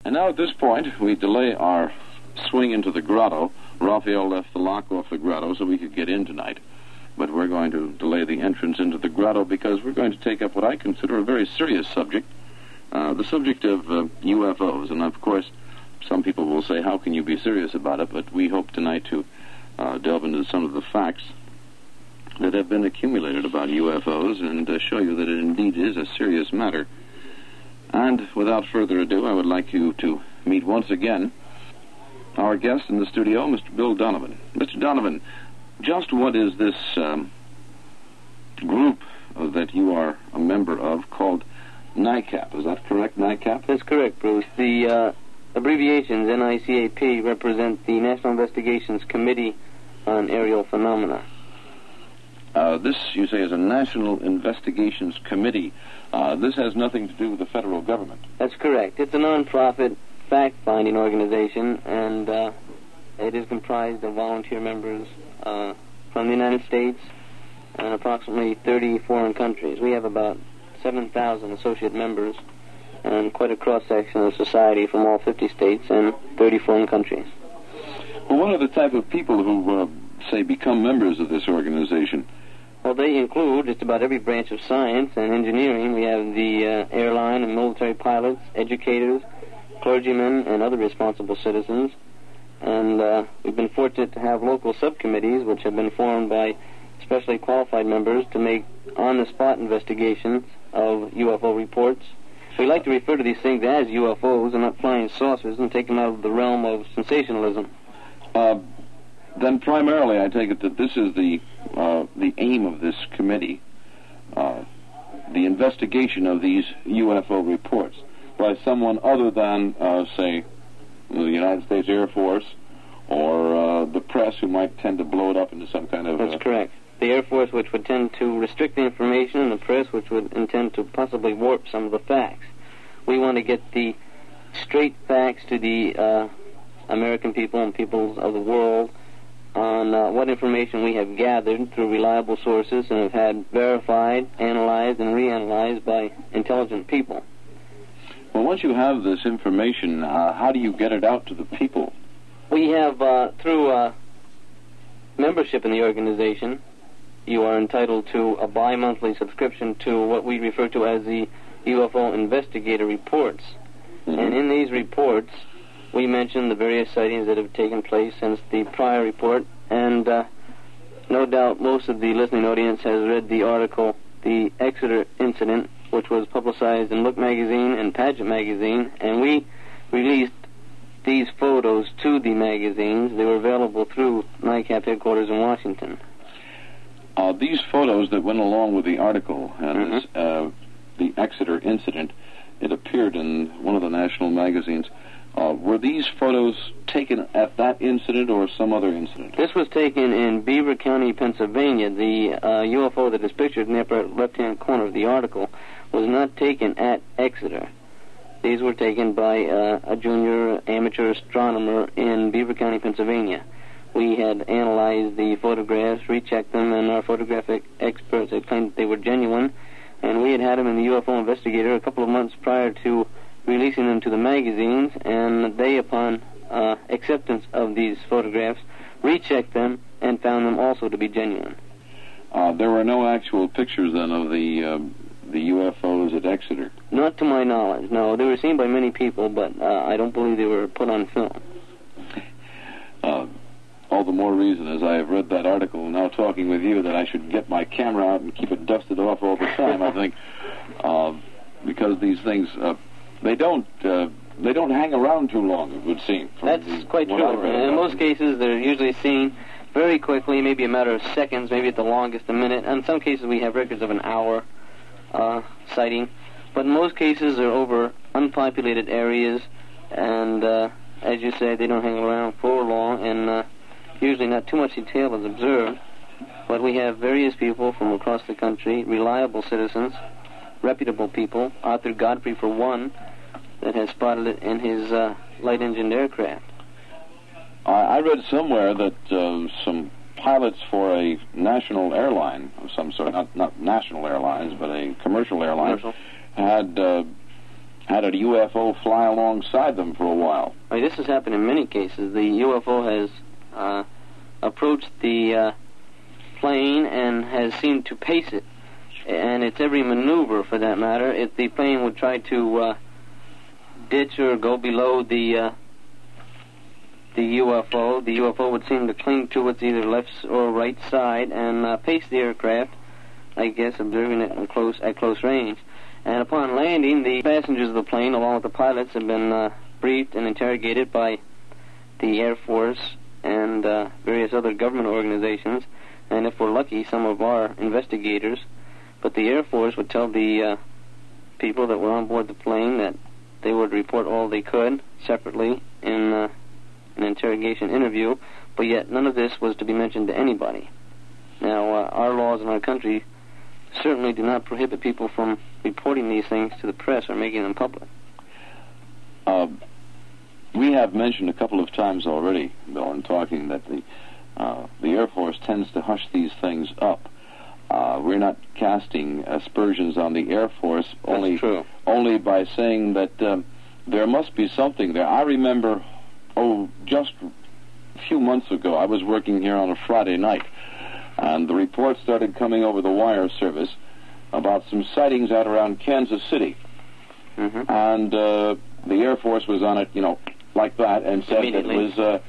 And now at this point, we delay our swing into the grotto. Raphael left the lock off the grotto so we could get in tonight. But we're going to delay the entrance into the grotto because we're going to take up what I consider a very serious subject, the subject of UFOs. And, of course, some people will say, how can you be serious about it? But we hope tonight to delve into some of the facts that have been accumulated about UFOs and show you that it indeed is a serious matter. And without further ado, I would like you to meet once again our guest in the studio, Mr. Bill Donovan. Mr. Donovan, just what is this group that you are a member of called NICAP? Is that correct, NICAP? That's correct, Bruce. The abbreviations NICAP represent the National Investigations Committee on Aerial Phenomena. This, you say, is a National Investigations Committee. This has nothing to do with the federal government. That's correct. It's a non-profit fact-finding organization, and it is comprised of volunteer members from the United States and approximately 30 foreign countries. We have about 7,000 associate members and quite a cross-section of society from all 50 states and 30 foreign countries. Well, what are the type of people who, say, become members of this organization? Well, they include just about every branch of science and engineering. We have the airline and military pilots, educators, clergymen, and other responsible citizens. And we've been fortunate to have local subcommittees which have been formed by specially qualified members to make on-the-spot investigations of UFO reports. We like to refer to these things as UFOs and not flying saucers and take them out of the realm of sensationalism. Then primarily I take it that this is the aim of this committee, the investigation of these UFO reports by someone other than, say, the United States Air Force or the press, who might tend to blow it up into some kind of... That's correct. The Air Force, which would tend to restrict the information, and the press, which would intend to possibly warp some of the facts. We want to get the straight facts to the American people and peoples of the world on what information we have gathered through reliable sources and have had verified, analyzed, and reanalyzed by intelligent people. Well, once you have this information, how do you get it out to the people? We have, through membership in the organization, you are entitled to a bi-monthly subscription to what we refer to as the UFO Investigator Reports. Mm-hmm. And in these reports, we mention the various sightings that have taken place since the prior report, and no doubt most of the listening audience has read the article, The Exeter Incident, which was publicized in Look magazine and Pageant magazine, and we released these photos to the magazines. They were available through NICAP headquarters in Washington. These photos that went along with the article and Mm-hmm. The Exeter Incident, it appeared in one of the national magazines. Were these photos taken at that incident or some other incident? This was taken in Beaver County, Pennsylvania. The UFO that is pictured in the upper left-hand corner of the article was not taken at Exeter. These were taken by a junior amateur astronomer in Beaver County, Pennsylvania. We had analyzed the photographs, rechecked them, and our photographic experts had claimed that they were genuine, and we had them in the UFO Investigator a couple of months prior to releasing them to the magazines, and they, upon acceptance of these photographs, rechecked them and found them also to be genuine. There were no actual pictures, then, of the UFOs at Exeter? Not to my knowledge, no. They were seen by many people, but I don't believe they were put on film. All the more reason, as I have read that article, now talking with you, that I should get my camera out and keep it dusted off all the time, I think, because these things... They don't hang around too long, it would seem. That's quite true. In most cases, they're usually seen very quickly, maybe a matter of seconds, maybe at the longest a minute. In some cases, we have records of an hour sighting. But in most cases, they're over unpopulated areas, and as you say, they don't hang around for long, and usually not too much detail is observed. But we have various people from across the country, reliable citizens, reputable people. Arthur Godfrey, for one, that has spotted it in his light-engined aircraft. I read somewhere that some pilots for a national airline of some sort, not national airlines, but a commercial airline, had had a UFO fly alongside them for a while. Right, this has happened in many cases. The UFO has approached the plane and has seemed to pace it. And it's every maneuver, for that matter. If the plane would try to ditch or go below the UFO would seem to cling to its either left or right side and pace the aircraft, I guess, observing it at close range. And upon landing, the passengers of the plane, along with the pilots, have been briefed and interrogated by the Air Force and various other government organizations, and if we're lucky, some of our investigators. But the Air Force would tell the people that were on board the plane that they would report all they could separately in an interrogation interview, but yet none of this was to be mentioned to anybody. Now, our laws in our country certainly do not prohibit people from reporting these things to the press or making them public. We have mentioned a couple of times already, Bill, in talking that the Air Force tends to hush these things up. We're not casting aspersions on the Air Force only by saying that there must be something there. I remember, just a few months ago, I was working here on a Friday night, and the reports started coming over the wire service about some sightings out around Kansas City. Mm-hmm. And the Air Force was on it, like that, and said that it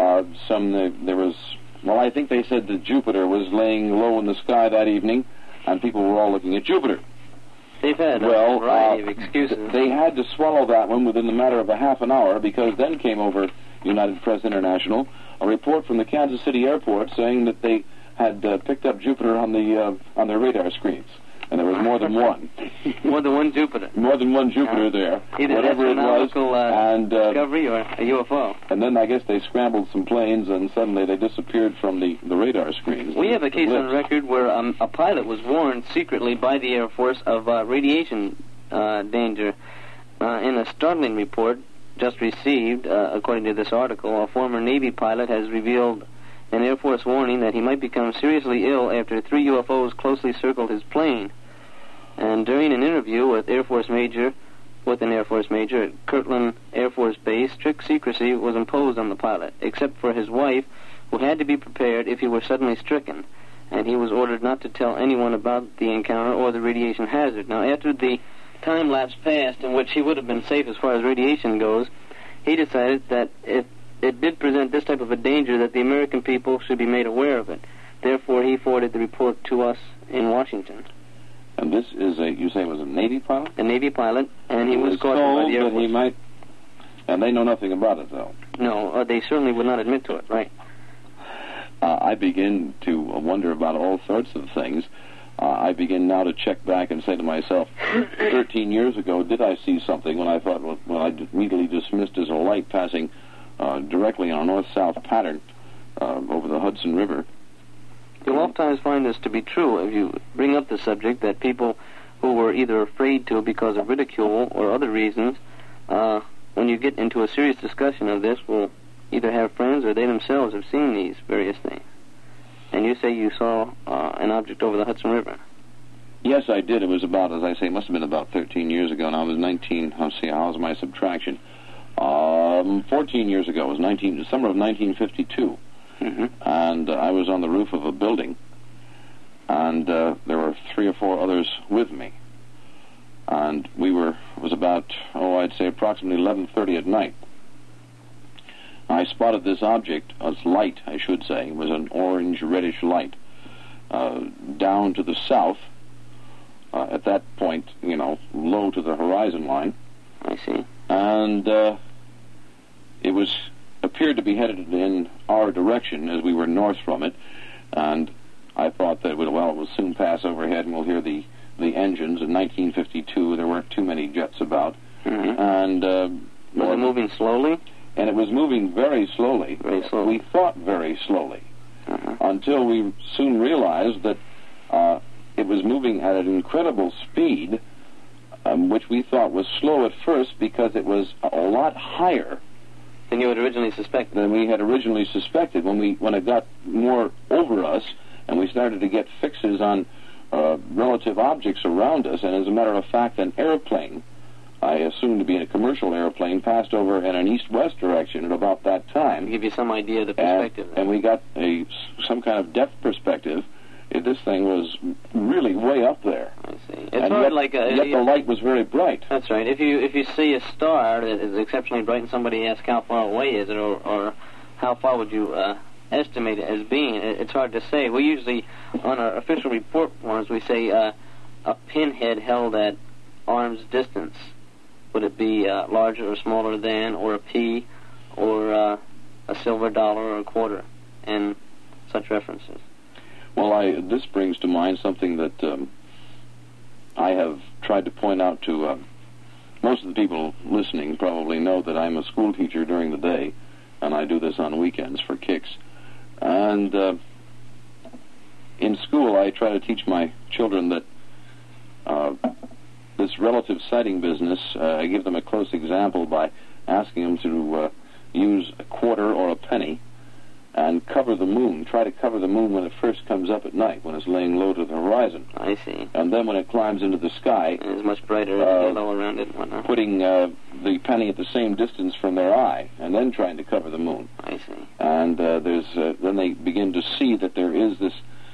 was I think they said that Jupiter was laying low in the sky that evening, and people were all looking at Jupiter. They've had a variety of excuses. They had to swallow that one within the matter of a half an hour, because then came over United Press International a report from the Kansas City airport saying that they had picked up Jupiter on their radar screens, and there was more than one. More than one Jupiter. More than one Jupiter there. Either whatever it was, and discovery or a UFO. And then I guess they scrambled some planes, and suddenly they disappeared from the radar screens. We have a case on record where a pilot was warned secretly by the Air Force of radiation danger. In a startling report just received, according to this article, a former Navy pilot has revealed an Air Force warning that he might become seriously ill after 3 UFOs closely circled his plane. And during an interview with an Air Force major at Kirtland Air Force Base, strict secrecy was imposed on the pilot, except for his wife, who had to be prepared if he were suddenly stricken, and he was ordered not to tell anyone about the encounter or the radiation hazard. Now, after the time lapse passed in which he would have been safe as far as radiation goes, he decided that if it did present this type of a danger, that the American people should be made aware of it. Therefore, he forwarded the report to us in Washington. And this is you say it was a Navy pilot? A Navy pilot, and he was caught by the Air Force. And they know nothing about it, though. No, they certainly would not admit to it, right? I begin to wonder about all sorts of things. I begin now to check back and say to myself, 13 years ago, did I see something when I thought, I immediately dismissed as a light passing directly on a north-south pattern over the Hudson River. You'll oftentimes find this to be true if you bring up the subject, that people who were either afraid to because of ridicule or other reasons, when you get into a serious discussion of this, will either have friends or they themselves have seen these various things. And you say you saw an object over the Hudson River. Yes, I did. It was about, as I say, it must have been about 13 years ago, and I was 19, how was my subtraction? 14 years ago. It was summer of 1952. Mm-hmm. And I was on the roof of a building, and there were 3 or 4 others with me. And it was about, I'd say approximately 11:30 at night. I spotted this object, a light, I should say. It was an orange-reddish light, down to the south, at that point, low to the horizon line. I see. And it appeared to be headed in our direction as we were north from it, and I thought that it will soon pass overhead and we'll hear the engines. In 1952, there weren't too many jets about. Mm-hmm. And was it moving slowly? And it was moving very slowly. Very slowly. We thought very slowly, uh-huh. until we soon realized that it was moving at an incredible speed, which we thought was slow at first because it was a lot higher than you had originally suspected. Than we had originally suspected. When it got more over us, and we started to get fixes on relative objects around us, and as a matter of fact, an airplane I assumed to be in a commercial airplane, passed over in an east-west direction at about that time. To give you some idea of the perspective. And we got some kind of depth perspective. This thing was really way up there. I see. It's sort of like yet the light was very bright. That's right. If you see a star that is exceptionally bright and somebody asks how far away is it, or how far would you estimate it as being, it's hard to say. We usually, on our official report forms, we say a pinhead held at arm's distance. Would it be larger or smaller than, or a pea, or a silver dollar or a quarter, and such references? Well, this brings to mind something that I have tried to point out to most of the people listening. Probably know that I'm a school teacher during the day, and I do this on weekends for kicks. And in school, I try to teach my children that this relative sighting business, I give them a close example by asking them to use a quarter or a penny and cover the moon. Try to cover the moon when it first comes up at night, when it's laying low to the horizon. I see. And then when it climbs into the sky, and it's much brighter yellow around it and whatnot. Putting the penny at the same distance from their eye, and then trying to cover the moon. I see. And then they begin to see that there is this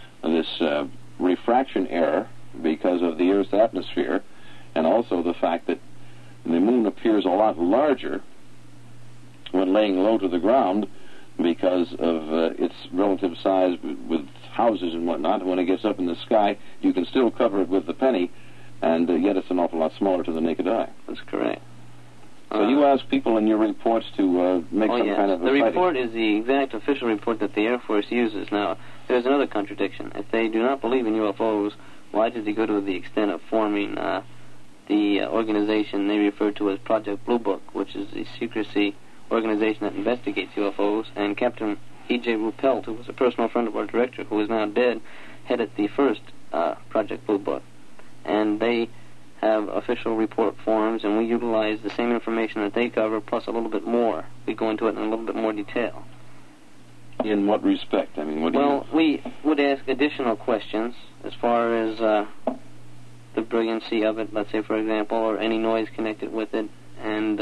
refraction error because of the Earth's atmosphere, and also the fact that the moon appears a lot larger when laying low to the ground because of its relative size with houses and whatnot. When it gets up in the sky, you can still cover it with the penny, and yet it's an awful lot smaller to the naked eye. That's correct. So you ask people in your reports to make some kind of a The report is the exact official report that the Air Force uses. Now, there's another contradiction. If they do not believe in UFOs, why did they go to the extent of forming the organization they refer to as Project Blue Book, which is the secrecy organization that investigates UFOs, and Captain E.J. Ruppelt, who was a personal friend of our director, who is now dead, headed the first Project Blue Book. And they have official report forms, and we utilize the same information that they cover, plus a little bit more. We go into it in a little bit more detail. In what respect? I mean, what do you... Well, we would ask additional questions as far as the brilliancy of it, let's say, for example, or any noise connected with it, and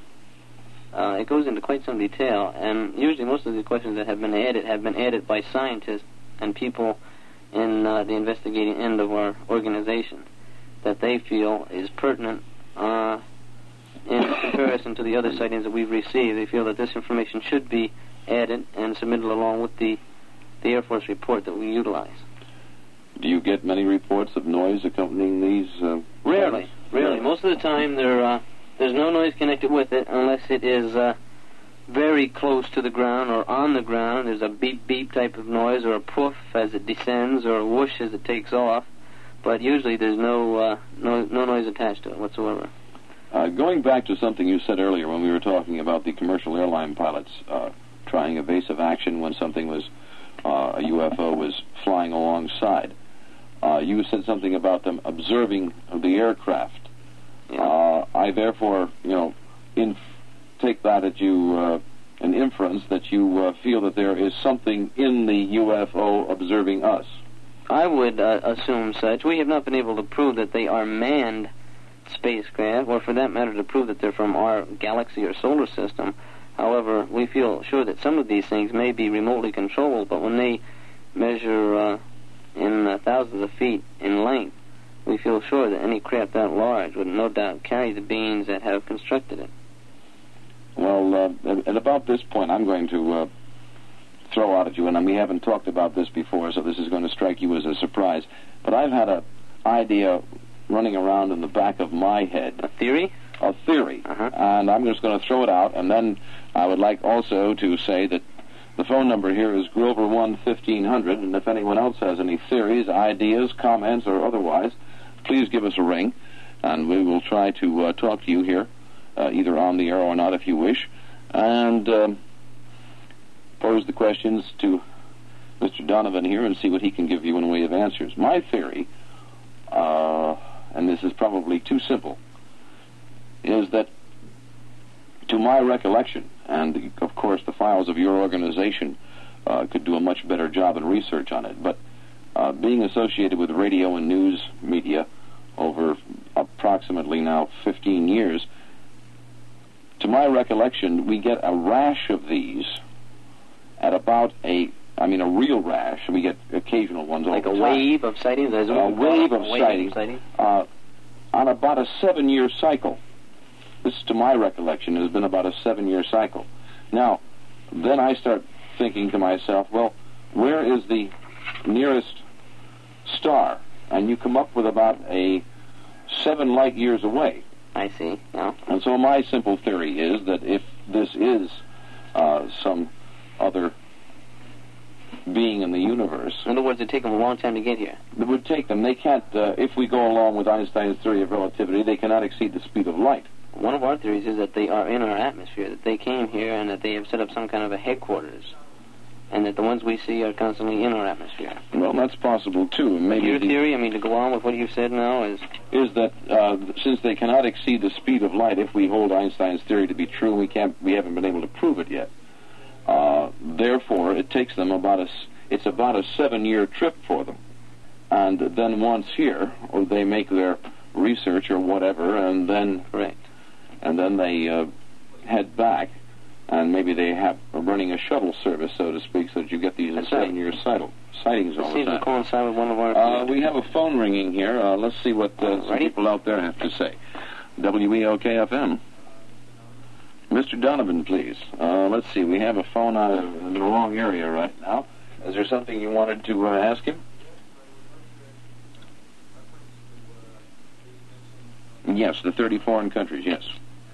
it goes into quite some detail. And usually most of the questions that have been added by scientists and people in the investigating end of our organization that they feel is pertinent in comparison to the other sightings that we've received. They feel that this information should be added and submitted along with the Air Force report that we utilize. Do you get many reports of noise accompanying these? Rarely. Most of the time there's no noise connected with it unless it is very close to the ground or on the ground. There's a beep-beep type of noise, or a poof as it descends, or a whoosh as it takes off. But usually there's no noise attached to it whatsoever. Going back to something you said earlier when we were talking about the commercial airline pilots trying evasive action when something was, a UFO was flying alongside. You said something about them observing the aircraft. Yeah. I therefore, take that at you, an inference that you feel that there is something in the UFO observing us. I would assume such. We have not been able to prove that they are manned spacecraft, or for that matter to prove that they're from our galaxy or solar system. However, we feel sure that some of these things may be remotely controlled, but when they measure in thousands of feet in length, we feel sure that any craft that large would no doubt carry the beings that have constructed it. Well, at about this point, I'm going to throw out at you, and we haven't talked about this before, so this is going to strike you as a surprise, but I've had an idea running around in the back of my head. A theory? A theory. Uh-huh. And I'm just going to throw it out, and then I would like also to say that the phone number here is Grover 1-1500, and if anyone else has any theories, ideas, comments, or otherwise, please give us a ring, and we will try to talk to you here, either on the air or not if you wish, and pose the questions to Mr. Donovan here and see what he can give you in way of answers. My theory, and this is probably too simple, is that to my recollection, and of course the files of your organization could do a much better job in research on it, but being associated with radio and news media over approximately now 15 years, to my recollection, we get a rash of these at about a real rash. We get occasional ones all like the time. Like a wave of sightings? A wave of sightings. On about a 7-year cycle. This, to my recollection, has been about a 7-year cycle. Now, then I start thinking to myself, well, where is the nearest star? And you come up with about a 7 light years away. I see, yeah. And so my simple theory is that if this is some other being in the universe... In other words, it'd take them a long time to get here. It would take them. They can't, if we go along with Einstein's theory of relativity, they cannot exceed the speed of light. One of our theories is that they are in our atmosphere, that they came here and that they have set up some kind of a headquarters, and that the ones we see are constantly in our atmosphere. Well, that's possible, too. Maybe your theory, to go on with what you've said now, is that since they cannot exceed the speed of light, if we hold Einstein's theory to be true, we haven't been able to prove it yet. Therefore, it takes them about a 7-year trip for them. And then once here, or they make their research or whatever, and then... Correct. And then they head back, and maybe they have running a shuttle service, so to speak, so that you get these 7-year sightings all the time. Seems to coincide with one of our... we have a phone ringing here. Let's see what some people out there have to say. WEOK-FM. Mr. Donovan, please. Let's see. We have a phone out in the wrong area right now. Is there something you wanted to ask him? Yes, the 30 foreign countries, yes.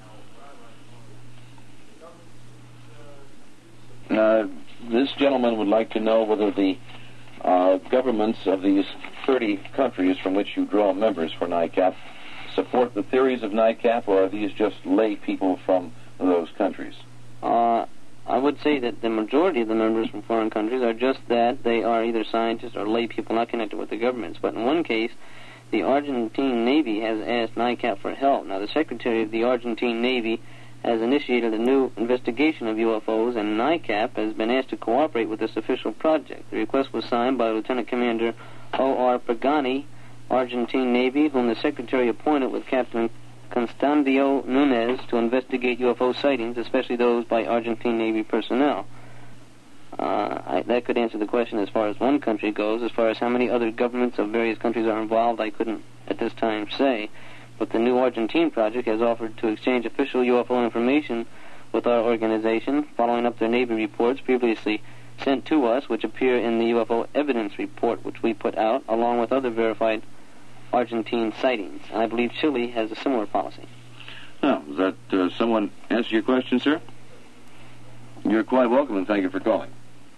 This gentleman would like to know whether the governments of these 30 countries from which you draw members for NICAP support the theories of NICAP, or are these just lay people from those countries? I would say that the majority of the members from foreign countries are just that. They are either scientists or lay people not connected with the governments. But in one case, the Argentine Navy has asked NICAP for help. Now, the Secretary of the Argentine Navy has initiated a new investigation of UFOs, and NICAP has been asked to cooperate with this official project. The request was signed by Lieutenant Commander O.R. Pagani, Argentine Navy, whom the Secretary appointed with Captain Constancio Nunez to investigate UFO sightings, especially those by Argentine Navy personnel. That could answer the question as far as one country goes. As far as how many other governments of various countries are involved, I couldn't at this time say. But the new Argentine project has offered to exchange official UFO information with our organization, following up their Navy reports previously sent to us, which appear in the UFO evidence report which we put out, along with other verified Argentine sightings. And I believe Chile has a similar policy. Now, does that someone answer your question, sir? You're quite welcome, and thank you for calling.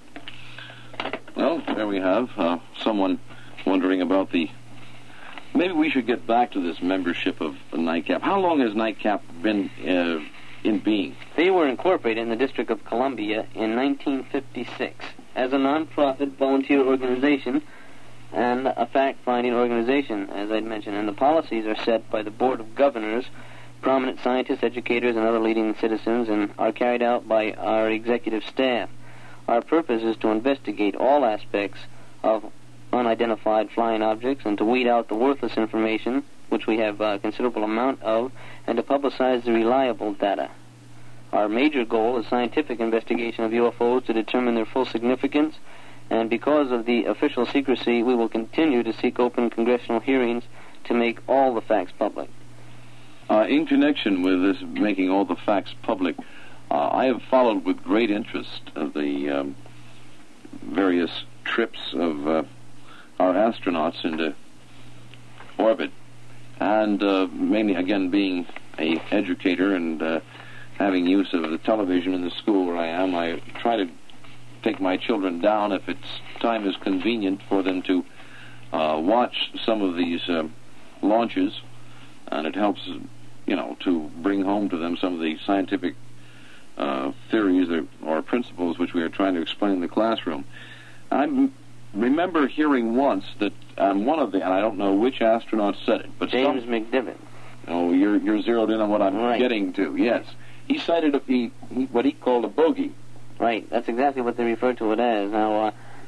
Well, there we have someone wondering about the... Maybe we should get back to this membership of NICAP. How long has NICAP been in being? They were incorporated in the District of Columbia in 1956 as a non-profit volunteer organization and a fact-finding organization, as I'd mentioned. And the policies are set by the Board of Governors, prominent scientists, educators, and other leading citizens, and are carried out by our executive staff. Our purpose is to investigate all aspects of unidentified flying objects and to weed out the worthless information, which we have a considerable amount of, and to publicize the reliable data. Our major goal is scientific investigation of UFOs to determine their full significance, and because of the official secrecy, we will continue to seek open congressional hearings to make all the facts public. In connection with this making all the facts public, I have followed with great interest the various trips of our astronauts into orbit. And mainly, again, being an educator and having use of the television in the school where I am, I try to take my children down if time is convenient for them to watch some of these launches, and it helps, to bring home to them some of the scientific theories or principles which we are trying to explain in the classroom. I remember hearing once that one of the, and I don't know which astronaut said it, but James McDivitt. Oh, you're zeroed in on what I'm getting to. Yes, he cited what he called a bogey. Right, that's exactly what they refer to it as. Now,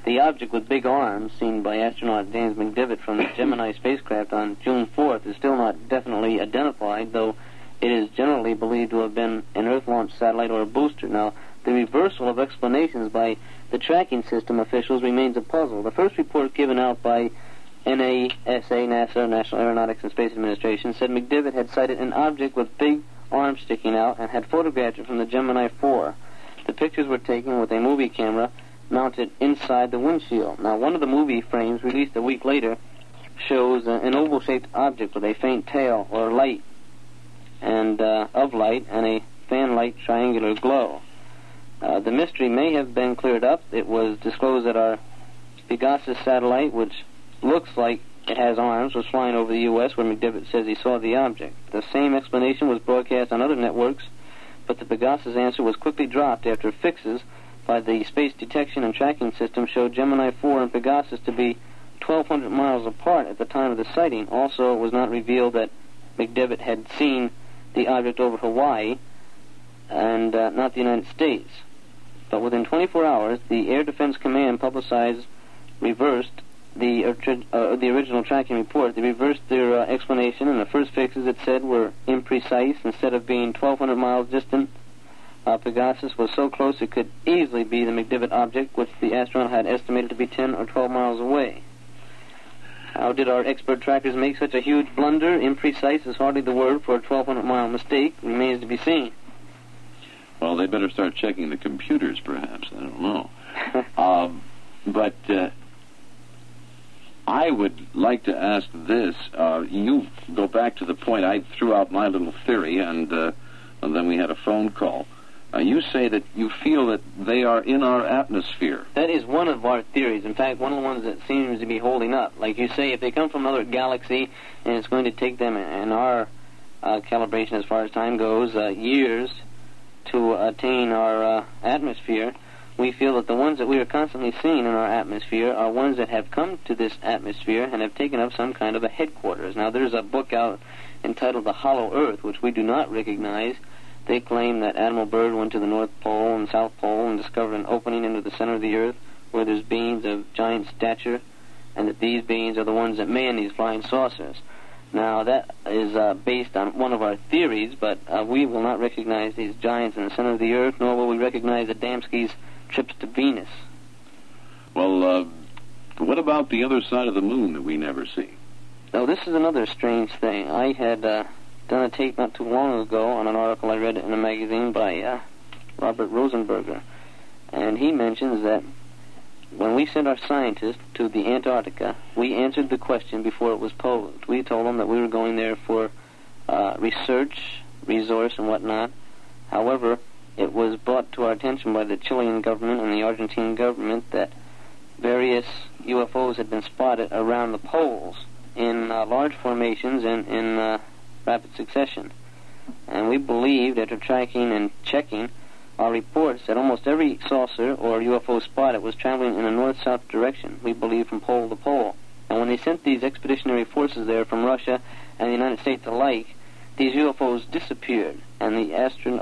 The object with big arms, seen by astronaut James McDivitt from the Gemini spacecraft on June 4th, is still not definitely identified, though it is generally believed to have been an Earth-launched satellite or a booster. Now, the reversal of explanations by the tracking system officials remains a puzzle. The first report given out by NASA, National Aeronautics and Space Administration, said McDivitt had sighted an object with big arms sticking out and had photographed it from the Gemini 4. The pictures were taken with a movie camera mounted inside the windshield. Now, one of the movie frames released a week later shows an oval-shaped object with a faint tail or light and of light and a fan-like triangular glow. The mystery may have been cleared up. It was disclosed that our Pegasus satellite, which looks like it has arms, was flying over the U.S. where McDivitt says he saw the object. The same explanation was broadcast on other networks, but the Pegasus answer was quickly dropped after fixes by the Space Detection and Tracking System showed Gemini 4 and Pegasus to be 1,200 miles apart at the time of the sighting. Also, it was not revealed that McDivitt had seen the object over Hawaii and not the United States. But within 24 hours, the Air Defense Command reversed the original tracking report. They reversed their explanation, and the first fixes, it said, were imprecise. Instead of being 1,200 miles distant, Pegasus was so close it could easily be the McDivitt object, which the astronaut had estimated to be 10 or 12 miles away. How did our expert trackers make such a huge blunder? Imprecise is hardly the word for a 1,200-mile mistake. Remains to be seen. Well, they better start checking the computers, perhaps. I don't know. But I would like to ask this. You go back to the point I threw out my little theory, and then we had a phone call. You say that you feel that they are in our atmosphere. That is one of our theories. In fact, one of the ones that seems to be holding up. Like you say, if they come from another galaxy, and it's going to take them, in our calibration as far as time goes, years to attain our atmosphere, we feel that the ones that we are constantly seeing in our atmosphere are ones that have come to this atmosphere and have taken up some kind of a headquarters. Now, there's a book out entitled The Hollow Earth, which we do not recognize. They claim that Admiral Byrd went to the North Pole and South Pole and discovered an opening into the center of the Earth where there's beings of giant stature, and that these beings are the ones that man these flying saucers. Now, that is based on one of our theories, but we will not recognize these giants in the center of the Earth, nor will we recognize Adamski's trips to Venus. Well, what about the other side of the moon that we never see? Now, this is another strange thing. I had done a tape not too long ago on an article I read in a magazine by Robert Rosenberger, and he mentions that when we sent our scientists to the Antarctica, we answered the question before it was posed. We told them that we were going there for research, resource, and whatnot. However, it was brought to our attention by the Chilean government and the Argentine government that various UFOs had been spotted around the poles in large formations and in rapid succession. And we believed, after tracking and checking our reports, that almost every saucer or UFO spotted was traveling in a north-south direction, we believe from pole to pole. And when they sent these expeditionary forces there from Russia and the United States alike, these UFOs disappeared, and the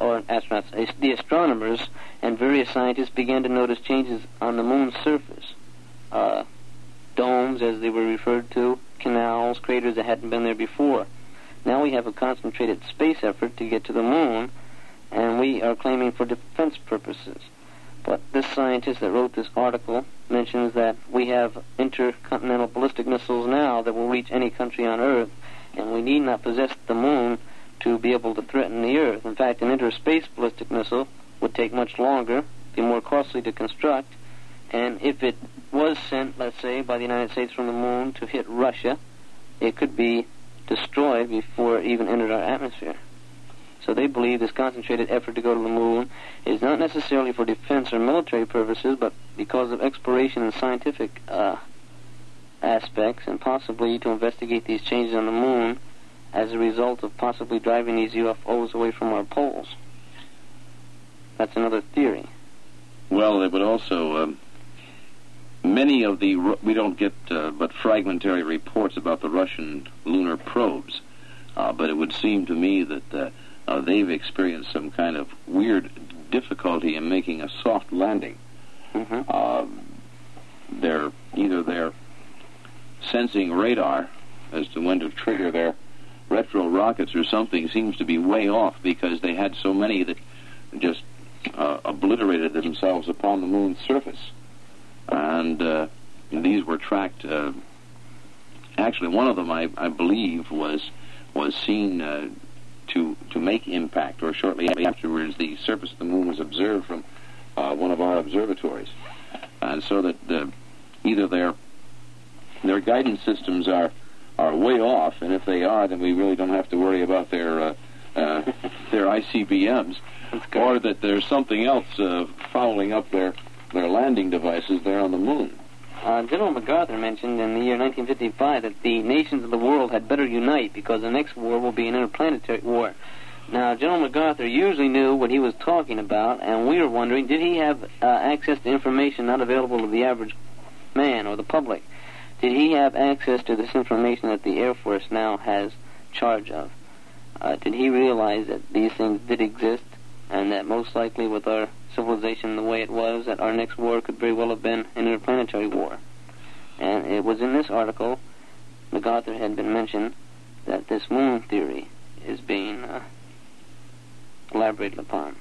astronomers and various scientists began to notice changes on the moon's surface. Domes, as they were referred to, canals, craters that hadn't been there before. Now we have a concentrated space effort to get to the moon, and we are claiming for defense purposes. But this scientist that wrote this article mentions that we have intercontinental ballistic missiles now that will reach any country on Earth, and we need not possess the moon to be able to threaten the Earth. In fact, an interspace ballistic missile would take much longer, be more costly to construct, and if it was sent, let's say, by the United States from the moon to hit Russia, it could be destroyed before it even entered our atmosphere. So they believe this concentrated effort to go to the moon is not necessarily for defense or military purposes, but because of exploration and scientific aspects, and possibly to investigate these changes on the moon as a result of possibly driving these UFOs away from our poles. That's another theory. Well, it would also... many of the... we don't get but fragmentary reports about the Russian lunar probes, but it would seem to me that they've experienced some kind of weird difficulty in making a soft landing. either their sensing radar as to when to trigger their retro rockets or something seems to be way off, because they had so many that just obliterated themselves upon the moon's surface. And these were tracked. Actually, one of them, I believe, was seen to make impact, or shortly afterwards, the surface of the moon was observed from one of our observatories. And so that either their guidance systems are way off, and if they are, then we really don't have to worry about their ICBMs, or that there's something else fouling up their landing devices there on the moon. General MacArthur mentioned in the year 1955 that the nations of the world had better unite because the next war will be an interplanetary war. Now, General MacArthur usually knew what he was talking about, and we were wondering, did he have access to information not available to the average man or the public? Did he have access to this information that the Air Force now has charge of? Did he realize that these things did exist, and that most likely with our civilization the way it was, that our next war could very well have been an interplanetary war? And it was in this article, MacArthur had been mentioned, that this moon theory is being elaborated upon.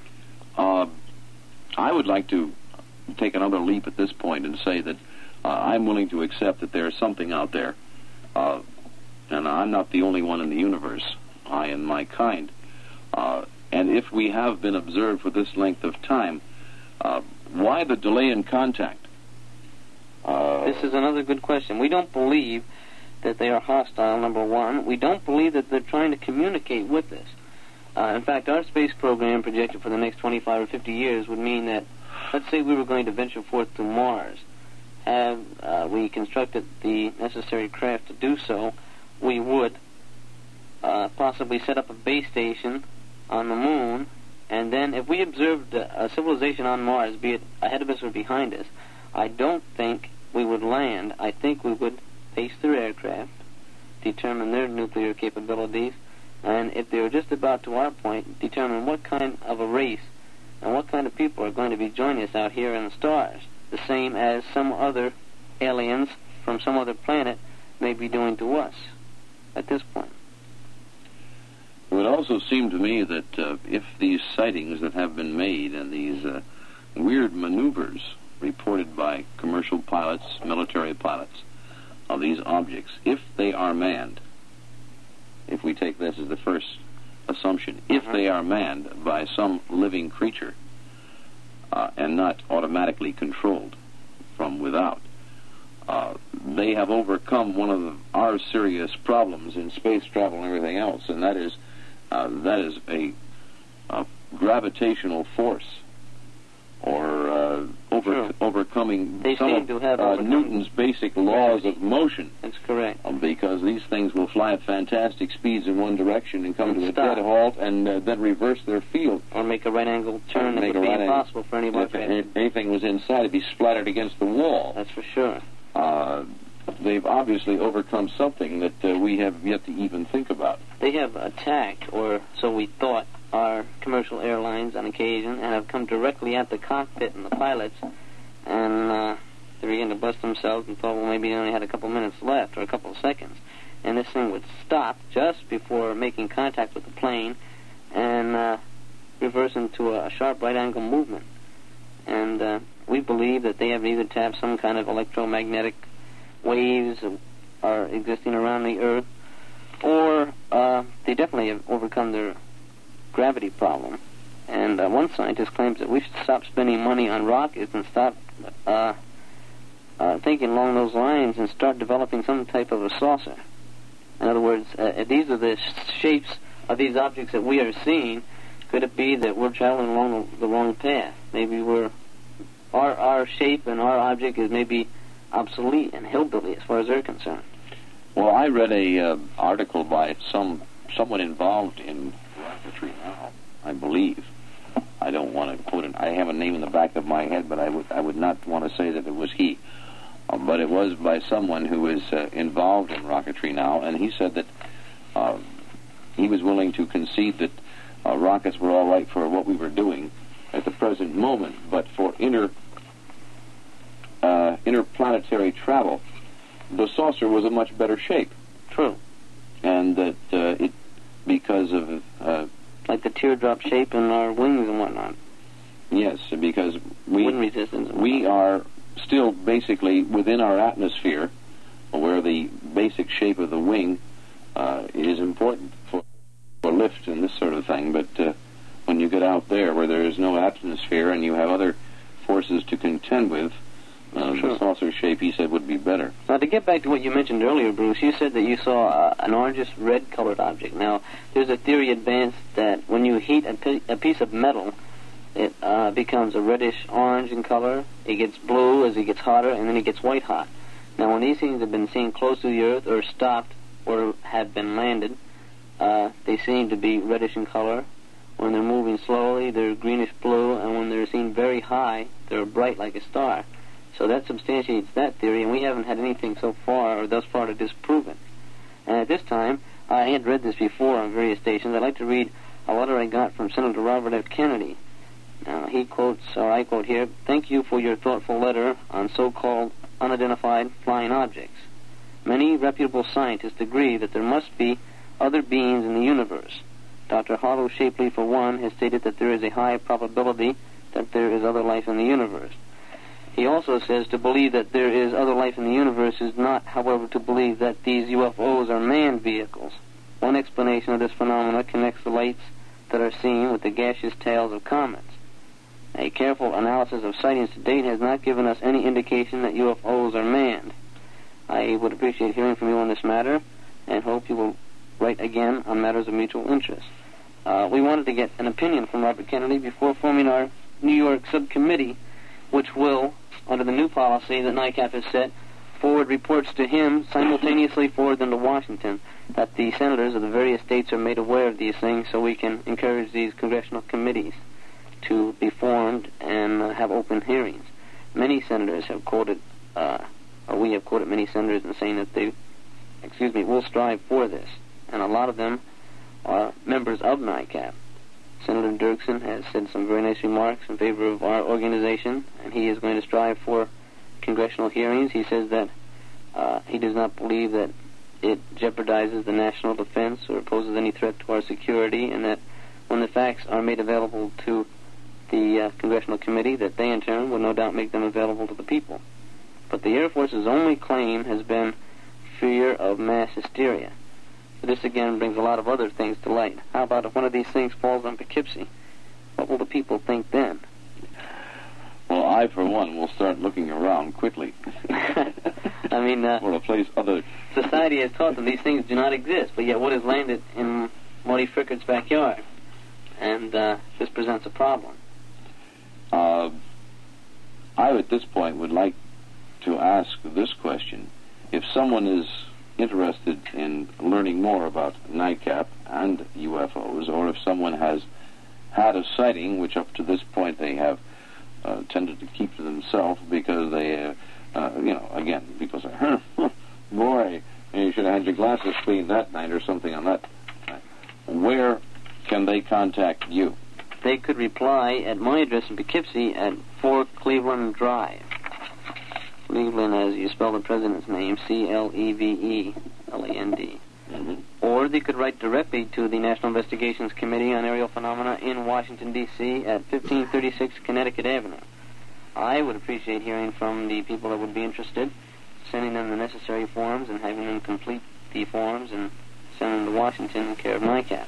I would like to take another leap at this point and say that I'm willing to accept that there is something out there, and I'm not the only one in the universe, I and my kind. And if we have been observed for this length of time, why the delay in contact? This is another good question. We don't believe that they are hostile, number one. We don't believe that they're trying to communicate with us. In fact, our space program projected for the next 25 or 50 years would mean that, let's say we were going to venture forth to Mars. Have we constructed the necessary craft to do so, we would possibly set up a base station on the moon, and then if we observed a civilization on Mars, be it ahead of us or behind us, I don't think we would land. I think we would face their aircraft, determine their nuclear capabilities, and if they were just about to our point, determine what kind of a race and what kind of people are going to be joining us out here in the stars, the same as some other aliens from some other planet may be doing to us at this point. It would also seem to me that if these sightings that have been made and these weird maneuvers reported by commercial pilots, military pilots, of these objects, if they are manned, if we take this as the first assumption, if they are manned by some living creature and not automatically controlled from without, they have overcome one of our serious problems in space travel and everything else, and that is a gravitational force, or overcoming some of Newton's basic laws of motion. That's correct. Because these things will fly at fantastic speeds in one direction and come to a dead halt and then reverse their field. Or make a right-angled turn that would be impossible for anybody. If anything was inside, it'd be splattered against the wall. That's for sure. They've obviously overcome something that we have yet to even think about. They have attacked, or so we thought, our commercial airlines on occasion, and have come directly at the cockpit and the pilots, and they began to bust themselves and thought, well, maybe they only had a couple minutes left or a couple of seconds. And this thing would stop just before making contact with the plane and reverse into a sharp right-angle movement. And we believe that they have either tapped some kind of electromagnetic waves are existing around the Earth, or they definitely have overcome their gravity problem. And one scientist claims that we should stop spending money on rockets and stop thinking along those lines and start developing some type of a saucer. In other words, these are the shapes of these objects that we are seeing. Could it be that we're traveling along the wrong path? Maybe our shape and our object is maybe obsolete and hillbilly as far as they're concerned. Well, I read a article by someone involved in rocketry now, I believe. I don't want to quote it. I have a name in the back of my head, but I would not want to say that it was he. But it was by someone who is involved in rocketry now, and he said that he was willing to concede that rockets were all right for what we were doing at the present moment, but for interplanetary travel, the saucer was a much better shape. True. And that it, because of... like the teardrop shape in our wings and whatnot. Yes, because wind resistance. We are still basically within our atmosphere, where the basic shape of the wing is important for lift and this sort of thing. But when you get out there where there is no atmosphere and you have other forces to contend with, the saucer shape, he said, would be better. Now, to get back to what you mentioned earlier, Bruce, you said that you saw an orangish red-colored object. Now, there's a theory advanced that when you heat a piece of metal, it becomes a reddish-orange in color. It gets blue as it gets hotter, and then it gets white-hot. Now, when these things have been seen close to the Earth or stopped or have been landed, they seem to be reddish in color. When they're moving slowly, they're greenish-blue, and when they're seen very high, they're bright like a star. So that substantiates that theory, and we haven't had anything so far, or thus far, to disprove it. And at this time, I had read this before on various stations. I'd like to read a letter I got from Senator Robert F. Kennedy. Now, he quotes, or I quote here, "Thank you for your thoughtful letter on so-called unidentified flying objects. Many reputable scientists agree that there must be other beings in the universe. Dr. Harlow Shapley, for one, has stated that there is a high probability that there is other life in the universe. He also says to believe that there is other life in the universe is not, however, to believe that these UFOs are manned vehicles. One explanation of this phenomena connects the lights that are seen with the gaseous tails of comets. A careful analysis of sightings to date has not given us any indication that UFOs are manned. I would appreciate hearing from you on this matter and hope you will write again on matters of mutual interest." We wanted to get an opinion from Robert Kennedy before forming our New York subcommittee, which will, under the new policy that NICAP has set, forward reports to him, simultaneously forward them to Washington, that the senators of the various states are made aware of these things so we can encourage these congressional committees to be formed and have open hearings. Many senators have quoted, or we have quoted many senators in saying that they, will strive for this. And a lot of them are members of NICAP. Senator Dirksen has said some very nice remarks in favor of our organization, and he is going to strive for congressional hearings. He says that he does not believe that it jeopardizes the national defense or poses any threat to our security, and that when the facts are made available to the congressional committee, that they in turn will no doubt make them available to the people. But the Air Force's only claim has been fear of mass hysteria. So this again brings a lot of other things to light. How about if one of these things falls on Poughkeepsie? What will the people think then? Well, I, for one, will start looking around quickly. I mean, for a place other... Society has taught them these things do not exist, but yet what has landed in Marty Frickert's backyard? And this presents a problem. I, at this point, would like to ask this question. If someone is interested in learning more about NICAP and UFOs, or if someone has had a sighting, which up to this point they have tended to keep to themselves because they, again, because, boy, you should have had your glasses cleaned that night or something on that. Where can they contact you? They could reply at my address in Poughkeepsie at 4 Cleveland Drive. Cleveland, as you spell the president's name, Cleveland. Mm-hmm. Or they could write directly to the National Investigations Committee on Aerial Phenomena in Washington, D.C. at 1536 Connecticut Avenue. I would appreciate hearing from the people that would be interested, sending them the necessary forms and having them complete the forms and send them to Washington in care of NICAP.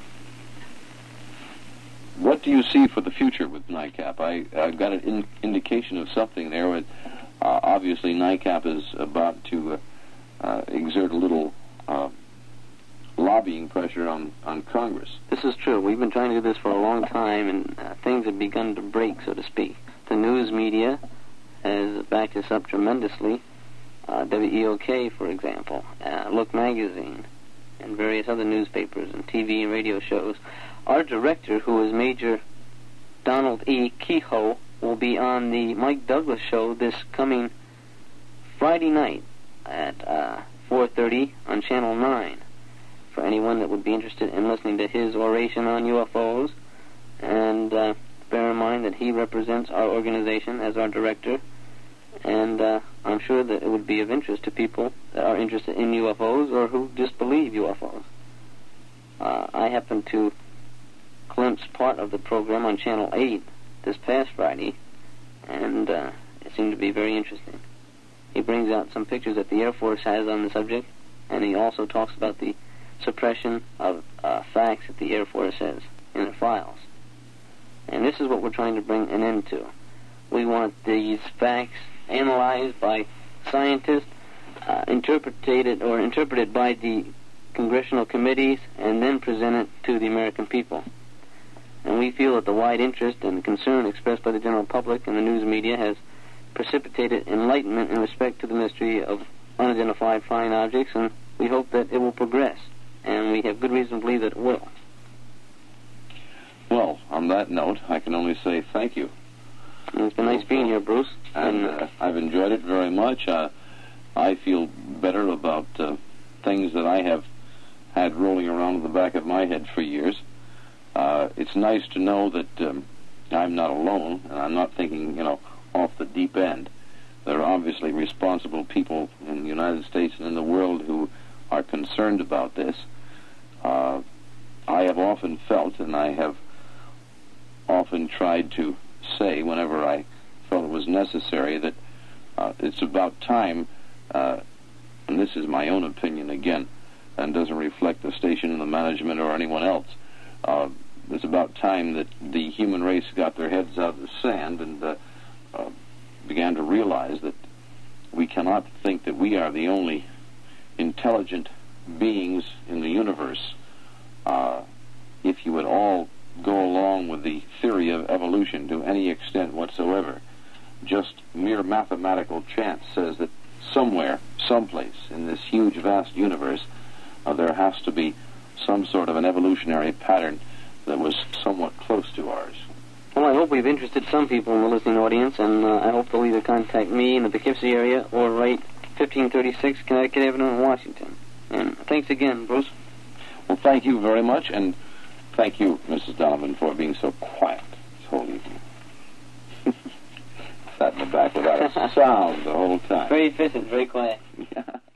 What do you see for the future with NICAP? I've got an indication of something there. With, obviously, NICAP is about to exert a little lobbying pressure on Congress. This is true. We've been trying to do this for a long time, and things have begun to break, so to speak. The news media has backed us up tremendously. WEOK, for example, Look Magazine, and various other newspapers and TV and radio shows. Our director, who is Major Donald E. Kehoe, will be on the Mike Douglas show this coming Friday night at 4:30 on Channel 9. For anyone that would be interested in listening to his oration on UFOs, and bear in mind that he represents our organization as our director, And I'm sure that it would be of interest to people that are interested in UFOs or who disbelieve UFOs. I happened to glimpse part of the program on Channel 8 this past Friday, and it seemed to be very interesting. He brings out some pictures that the Air Force has on the subject, and he also talks about the suppression of facts that the Air Force has in their files. And this is what we're trying to bring an end to. We want these facts analyzed by scientists, interpreted by the congressional committees, and then presented to the American people. And we feel that the wide interest and concern expressed by the general public and the news media has precipitated enlightenment in respect to the mystery of unidentified flying objects, and we hope that it will progress. And we have good reason to believe that it will. Well, on that note, I can only say thank you. It's been nice being here, Bruce. And I've enjoyed it very much. I feel better about things that I have had rolling around in the back of my head for years. It's nice to know that I'm not alone, and I'm not thinking, off the deep end. There are obviously responsible people in the United States and in the world who are concerned about this. I have often felt, and I have often tried to say whenever I felt it was necessary, that it's about time, and this is my own opinion again, and doesn't reflect the station and the management or anyone else. It's about time that the human race got their heads out of the sand and began to realize that we cannot think that we are the only intelligent beings in the universe. If you would all go along with the theory of evolution to any extent whatsoever, just mere mathematical chance says that somewhere, someplace in this huge, vast universe, there has to be some sort of an evolutionary pattern that was somewhat close to ours. Well, I hope we've interested some people in the listening audience, and I hope they'll either contact me in the Poughkeepsie area or write 1536 Connecticut Avenue in Washington. And thanks again, Bruce. Well, thank you very much, and thank you, Mrs. Donovan, for being so quiet this whole evening. Sat in the back without a sound the whole time. Very efficient, very quiet.